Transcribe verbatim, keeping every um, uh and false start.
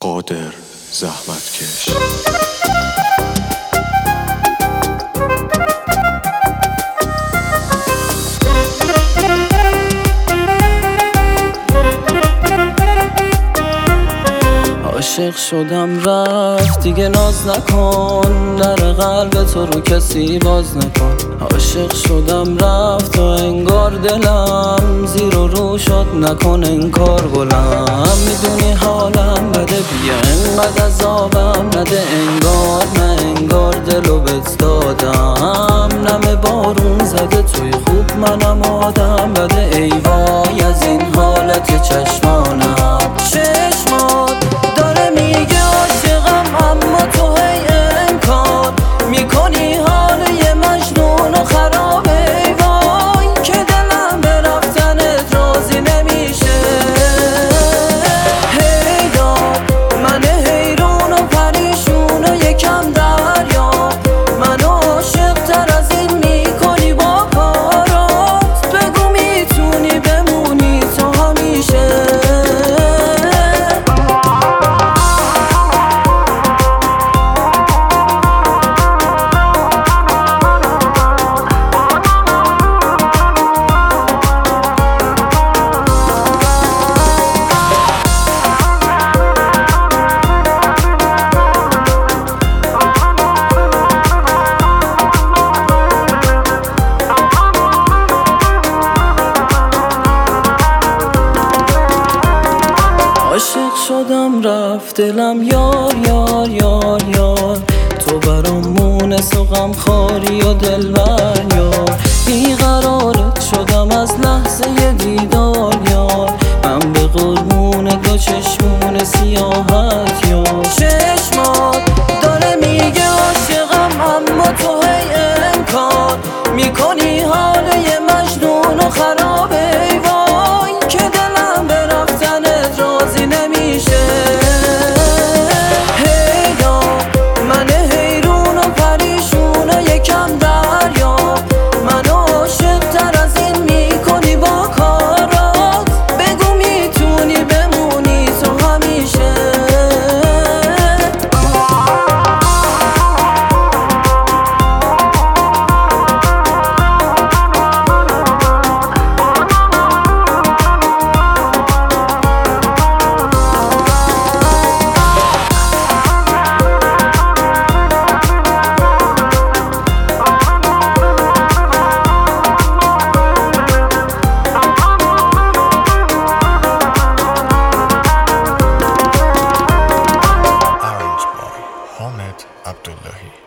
قادر زحمتکش. عاشق شدم رفت دیگه ناز نکن، در قلب تو رو کسی باز نکن. عاشق شدم رفت و انگار دلم زیر و رو شد، نکن انکار گلم. میدونی حالم بده، بیا انقدر عذابم نده، انگار نه انگار دلو بهت دادم. نم بارون زده توی خوب منم آدم بده، ای وای از این حالت چشمانم. چشمات داره میگه عاشقم، اما تو هی انکار میکنی، حال یه مجنون و خرابه. ای وای که دلم به رفتنت راضی نمیشه. هی دار من حیرون و پریشون و یکم دریا، منو عاشق تر از این میکنی با کارات. بگو میتونی بمونی تو همیشه. عاشق شدم رفت دلم یار یار یار یار، تو برام مونس و غم خاری و دلبر یار. بیقرارت شدم از لحظه دیدار یار، من به قربون دو چشمون سیاهت یار. چشمات داره میگه عاشقم، اما تو هی انکار میکنی، حال یه مجنون و خرابه. ای وای که دلم به رفتنت راضی نمیشه. هی دار من حیرون و پریشون و یکم دریا، منو عاشق تر از این میکنی با کارات. بگو میتونی بمونی تو همیشه. Ahmed Abdullahi.